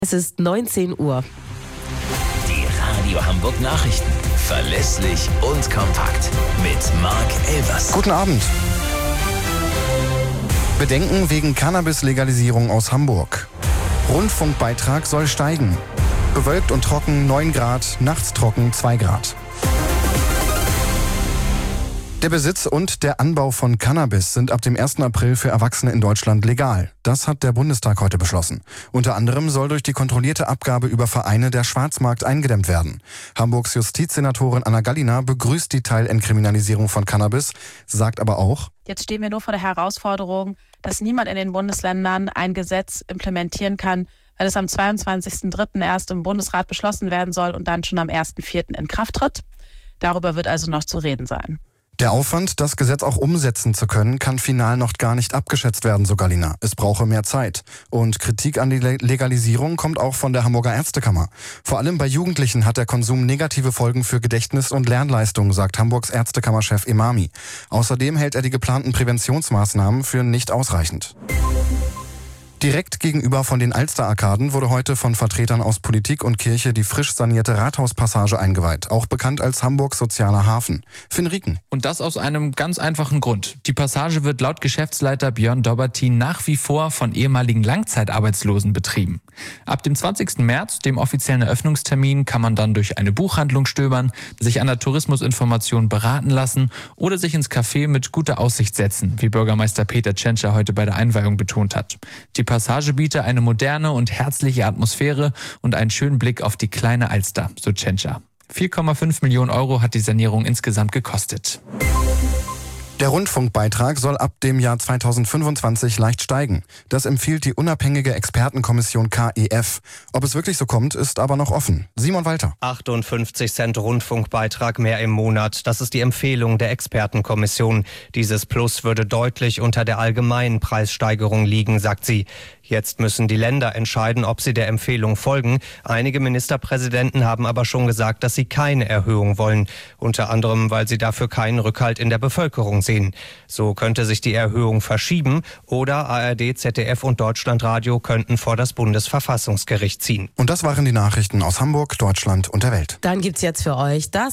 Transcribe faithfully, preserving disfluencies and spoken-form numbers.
Es ist neunzehn Uhr. Die Radio Hamburg Nachrichten. Verlässlich und kompakt. Mit Marc Elvers. Guten Abend. Bedenken wegen Cannabis-Legalisierung aus Hamburg. Rundfunkbeitrag soll steigen. Bewölkt und trocken neun Grad, nachts trocken zwei Grad. Der Besitz und der Anbau von Cannabis sind ab dem ersten April für Erwachsene in Deutschland legal. Das hat der Bundestag heute beschlossen. Unter anderem soll durch die kontrollierte Abgabe über Vereine der Schwarzmarkt eingedämmt werden. Hamburgs Justizsenatorin Anna Gallina begrüßt die Teilentkriminalisierung von Cannabis, sagt aber auch: Jetzt stehen wir nur vor der Herausforderung, dass niemand in den Bundesländern ein Gesetz implementieren kann, weil es am zweiundzwanzigsten dritten erst im Bundesrat beschlossen werden soll und dann schon am ersten vierten in Kraft tritt. Darüber wird also noch zu reden sein. Der Aufwand, das Gesetz auch umsetzen zu können, kann final noch gar nicht abgeschätzt werden, so Gallina. Es brauche mehr Zeit. Und Kritik an die Legalisierung kommt auch von der Hamburger Ärztekammer. Vor allem bei Jugendlichen hat der Konsum negative Folgen für Gedächtnis und Lernleistung, sagt Hamburgs Ärztekammerchef Emami. Außerdem hält er die geplanten Präventionsmaßnahmen für nicht ausreichend. Direkt gegenüber von den Alster-Arkaden wurde heute von Vertretern aus Politik und Kirche die frisch sanierte Rathauspassage eingeweiht, auch bekannt als Hamburgs sozialer Hafen. Finn Rieken. Und das aus einem ganz einfachen Grund. Die Passage wird laut Geschäftsleiter Björn Dobbertin nach wie vor von ehemaligen Langzeitarbeitslosen betrieben. Ab dem zwanzigsten März, dem offiziellen Eröffnungstermin, kann man dann durch eine Buchhandlung stöbern, sich an der Tourismusinformation beraten lassen oder sich ins Café mit guter Aussicht setzen, wie Bürgermeister Peter Tschentscher heute bei der Einweihung betont hat. Die Passage biete eine moderne und herzliche Atmosphäre und einen schönen Blick auf die kleine Alster, so Tschentscher. vier Komma fünf Millionen Euro hat die Sanierung insgesamt gekostet. Der Rundfunkbeitrag soll ab dem Jahr zweitausendfünfundzwanzig leicht steigen. Das empfiehlt die unabhängige Expertenkommission K E F. Ob es wirklich so kommt, ist aber noch offen. Simon Walter. achtundfünfzig Cent Rundfunkbeitrag mehr im Monat. Das ist die Empfehlung der Expertenkommission. Dieses Plus würde deutlich unter der allgemeinen Preissteigerung liegen, sagt sie. Jetzt müssen die Länder entscheiden, ob sie der Empfehlung folgen. Einige Ministerpräsidenten haben aber schon gesagt, dass sie keine Erhöhung wollen. Unter anderem, weil sie dafür keinen Rückhalt in der Bevölkerung sehen. So könnte sich die Erhöhung verschieben oder A R D, Z D F und Deutschlandradio könnten vor das Bundesverfassungsgericht ziehen. Und das waren die Nachrichten aus Hamburg, Deutschland und der Welt. Dann gibt's jetzt für euch das